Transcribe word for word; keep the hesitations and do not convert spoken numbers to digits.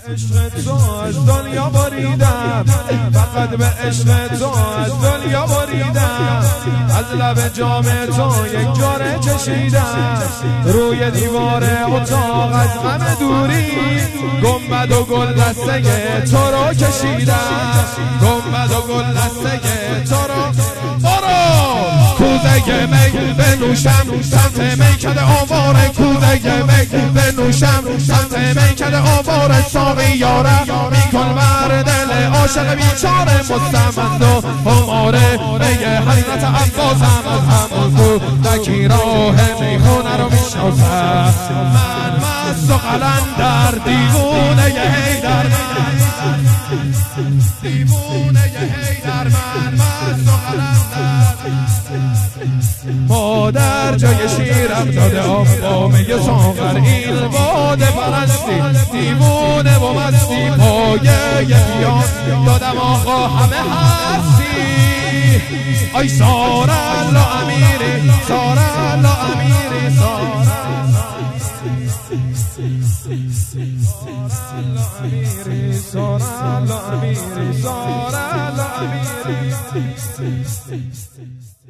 عشق تو از دنیا بریدم، فقط به عشق تو از دنیا بریدم. از لب جام تو یک جاره چشیدم، روی دیوار اتاق از غم دوری گنبد و گل دسته تو رو کشیدم. گنبد و گل دسته تو رو برو کوزه می بنوشم سمت میکده آواره، کوزه می بنوشم سمت میکده آواره. ساقی یاره میکن بر دل عاشق بیچاره، مستمند و هماره میگه حضرت عباسم از همون کودکی راه میخونه رو میشناسم. من مست و قلندر دیوونه حیدر، دیوونه حیدر، من مست و قلندر. مادر جای شیرم داده آب میگه ساغر این باده پرستی، دیوونه و مستی پایه بیان دادم آقا همه هستی. آی سارالله امیری، سارالله امیری، سارالله امیری، سارالله امیری، سارالله امیری.